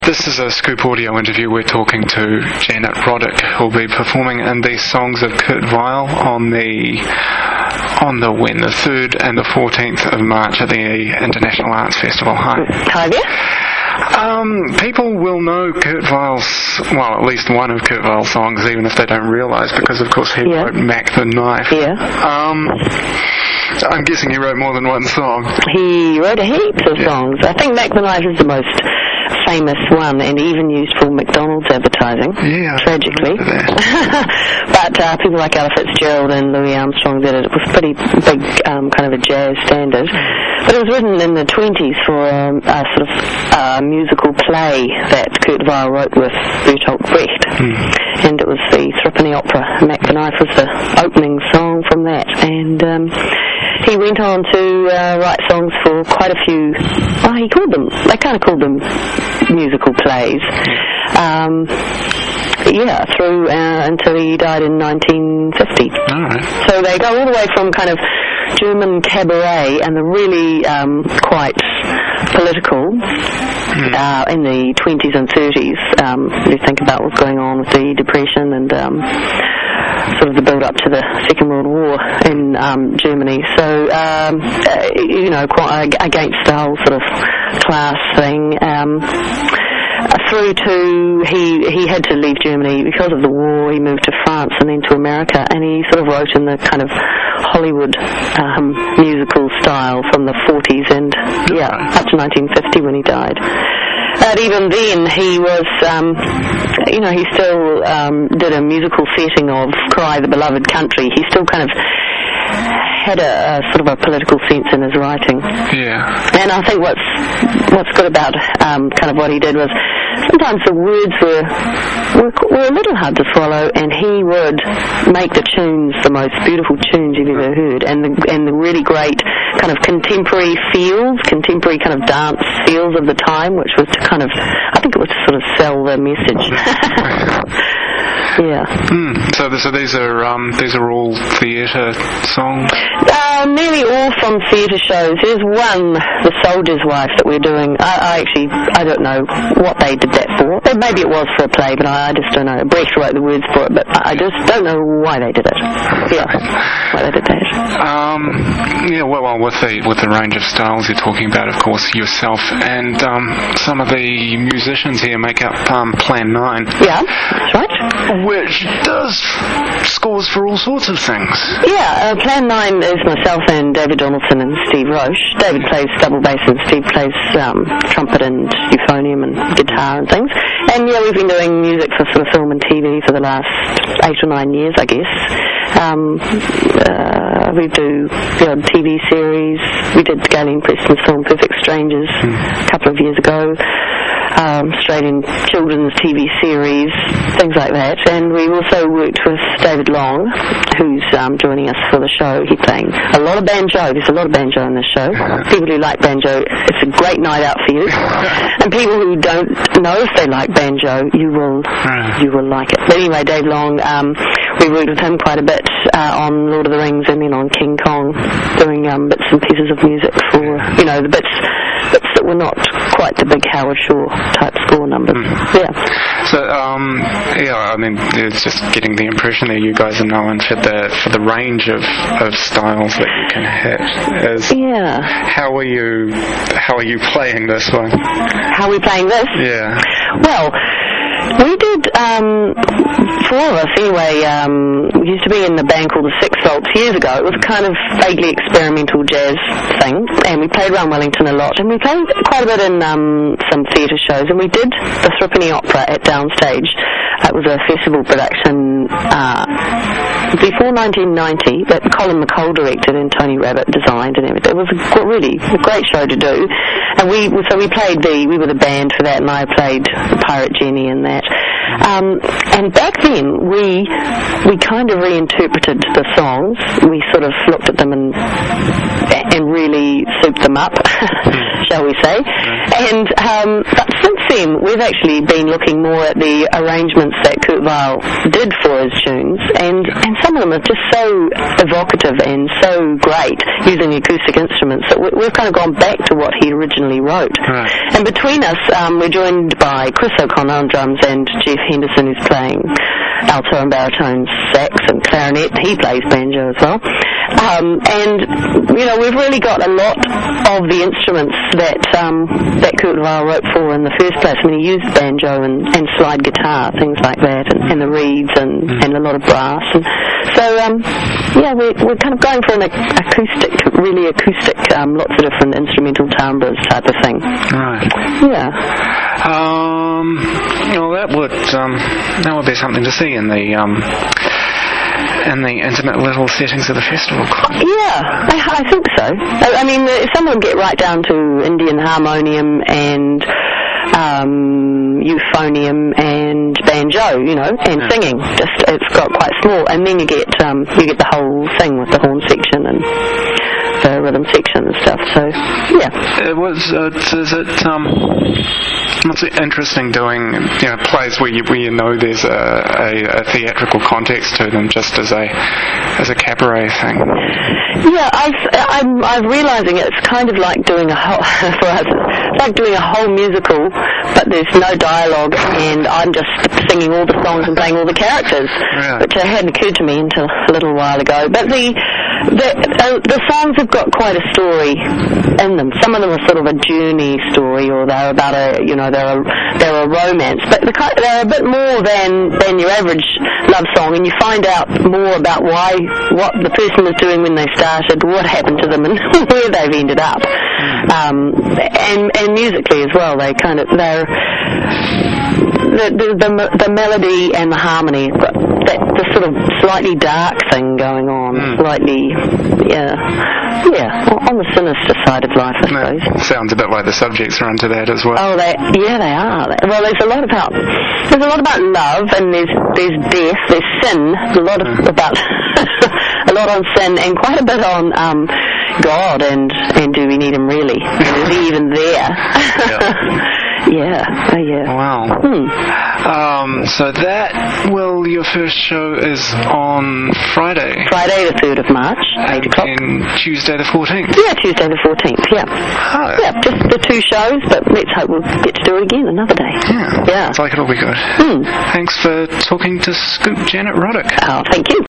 This is a Scoop Audio interview. We're talking to Janet Roddick, who'll be performing in these songs of Kurt Weill on the 3rd and the 14th of March at the International Arts Festival. Hi there. People will know Kurt Weill's, well, at least one of Kurt Weill's songs, even if they don't realise, because of course he wrote Mac the Knife. Yeah. I'm guessing he wrote more than one song. He wrote a heap of songs. I think Mac the Knife is the most famous one, and even used for McDonald's advertising. Yeah, tragically. But people like Ella Fitzgerald and Louis Armstrong did it. It was a pretty big kind of a jazz standard. But it was written in the 1920s for a sort of musical play that Kurt Weill wrote with Bertolt Brecht. And it was the Threepenny Opera. Mac the Knife was the opening song from that. And he went on to write songs for quite a few, they kind of called them musical plays. Through until he died in 1950. All right. So they go all the way from kind of German cabaret and the really quite political in the 20s and 30s. You think about what's going on with the Depression and sort of the build-up to the Second World War in Germany. So, quite against the whole sort of class thing. Through to he had to leave Germany because of the war. He moved to France and then to America, and he sort of wrote in the kind of Hollywood musical style from the 40s and up to 1950 when he died. But even then, he was, he still did a musical setting of Cry the Beloved Country. He still kind of had a sort of a political sense in his writing. Yeah. And I think what's good about kind of what he did was sometimes the words were a little hard to swallow, and he would make the tunes the most beautiful tunes you've ever heard, and the really great kind of contemporary kind of dance feels of the time, which was to kind of, I think it was to sort of sell the message. Yeah. So these are all theatre songs? Nearly all from theatre shows. There's one, The Soldier's Wife, that we're doing. I don't know what they did that for. Maybe it was for a play, but I just don't know. Brecht wrote the words for it, but I just don't know why they did it. Yeah, why they did that. Well, with the range of styles you're talking about, of course, yourself and some of the musicians here make up Plan 9. Yeah, that's right. Which does scores for all sorts of things. Yeah, Plan 9 is myself and David Donaldson and Steve Roche. David plays double bass and Steve plays trumpet and euphonium and guitar and things. And we've been doing music for sort of film and TV for the last 8 or 9 years, I guess. We do the odd TV series. We did Galen Preston's film Perfect Strangers a couple of years ago. Australian children's TV series, things like that. And we also worked with David Long, who's joining us for the show. He's playing a lot of banjo. There's a lot of banjo in this show. People who like banjo, it's a great night out for you. And people who don't know if they like banjo, you will like it. But anyway, Dave Long, we worked with him quite a bit on Lord of the Rings and then on King Kong, doing bits and pieces of music for, the bits that were not quite the big Howard Shore type score numbers. Yeah. So, I mean, it's just getting the impression that you guys are known for the range of styles that you can hit. How are you playing this one? How are we playing this? Yeah. Well, we did, four of us anyway, we used to be in the band called the Six Volts years ago. It was kind of vaguely experimental jazz thing, and we played around Wellington a lot, and we played quite a bit in some theatre shows, and we did the Threepenny Opera at Downstage. It was a festival production before 1990 that Colin McColl directed and Tony Rabbit designed and everything. It was really a great show to do, and we were the band for that, and I played the Pirate Jenny in that. And back then we kind of reinterpreted the songs. We sort of looked at them and really souped them up, shall we say. And but since them, we've actually been looking more at the arrangements that Kurt Weill did for his tunes, and some of them are just so evocative and so great using acoustic instruments that we've kind of gone back to what he originally wrote. Right. And between us, we're joined by Chris O'Connor on drums and Jeff Henderson, who's playing alto and baritone sax and clarinet. He plays banjo as well. And, you know, we've really got a lot of the instruments that Kurt Weill wrote for in the first place. I mean, he used banjo and slide guitar, things like that, and the reeds and a lot of brass. And so, we're kind of going for an acoustic, lots of different instrumental timbres type of thing. Right. Yeah. Well, that would be something to see in the intimate little settings of the festival. Yeah, I think so. I mean, some of them get right down to Indian harmonium and euphonium and banjo, you know, and singing. Just it's got quite small, and then you get the whole thing with the horn section and the rhythm section and stuff. So yeah, it was. What's interesting doing, you know, plays where you know there's a theatrical context to them, just as a cabaret thing. Yeah, I'm realising it's kind of like doing a whole for us. It's like doing a whole musical, but there's no dialogue, and I'm just singing all the songs and playing all the characters, which hadn't occurred to me until a little while ago. But the songs have got quite a story in them. Some of them are sort of a journey story, or they're about they're a romance, but they're a bit more than your average love song, and you find out more about what the person was doing when they started, what happened to them, and where they've ended up. And musically as well, the melody and the harmony, the sort of slightly dark thing going on, slightly, on the sinister side of life, I suppose. Sounds a bit like the subjects are into that as well. Oh, they are. Well, there's a lot about love, and there's death, there's sin, a lot about a lot on sin, and quite a bit on God and do we need him really? Is he even there? Yeah. Wow. So your first show is on Friday. Friday the 3rd of March, 8 o'clock. And Tuesday the 14th? Yeah, Tuesday the 14th, yeah. Oh. Yeah, just the 2 shows, but let's hope we'll get to do it again another day. Yeah. Looks like it'll be good. Thanks for talking to Scoop Janet Roddick. Oh, thank you.